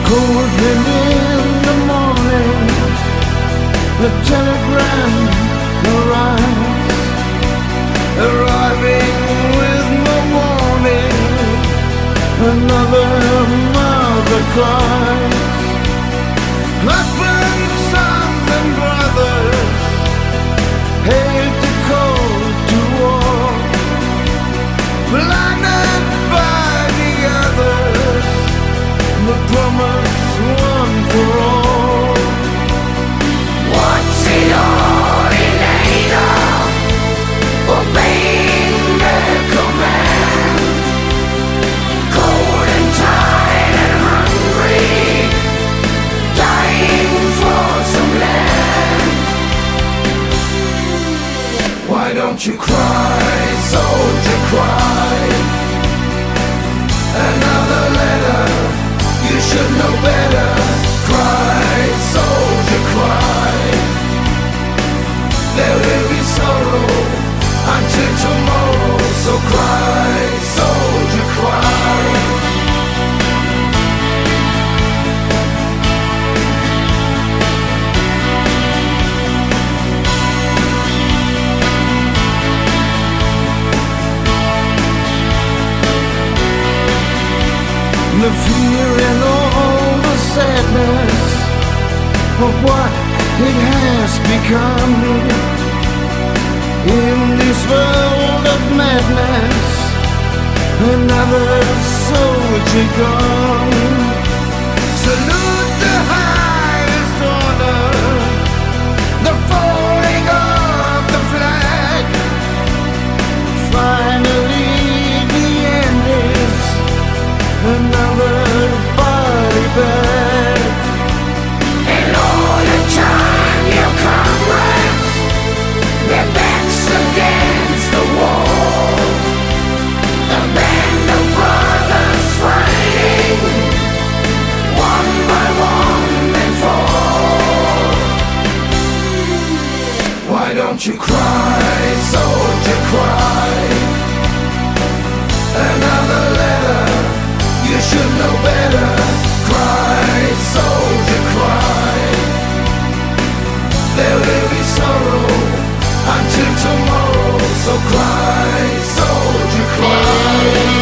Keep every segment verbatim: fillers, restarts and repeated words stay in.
Cold wind in the morning, the telegram arrives, arriving with no warning. Another mother cries. Husbands, sons and brothers hate to go to war, blinded by the others, the promise one for all. What's it all in aid of? Obeying their command. Cold and tired and hungry, dying for some land. Why don't you cry, soldier, cry? Another letter, you should know better. Cry, soldier, cry. There will be sorrow until tomorrow. So cry, soldier, cry. The fear and all the sadness of what it has become. In this world of madness, another soldier gone. Salute the highest order, the falling of the flag. Finally the end is another body bag. And all the time your comrades, their backs against the wall. A band of brothers fighting, one by one they fall. Why don't you cry, soldier, cry? Another letter, you should know better. Cry, soldier, cry. There will be sorrow until tomorrow. So cry, soldier, cry.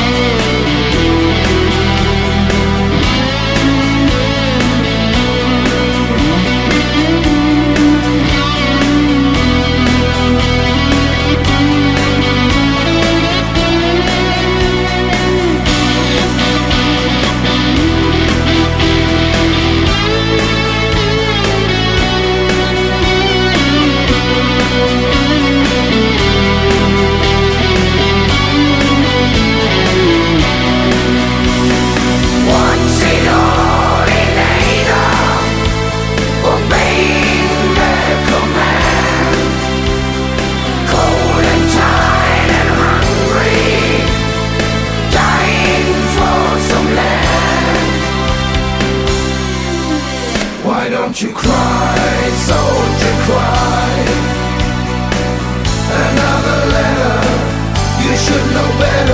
What's it all in aid of? Obeying their command. Cold and tired and hungry, dying for some land. Why don't you cry, soldier, cry? Another letter, you should know better.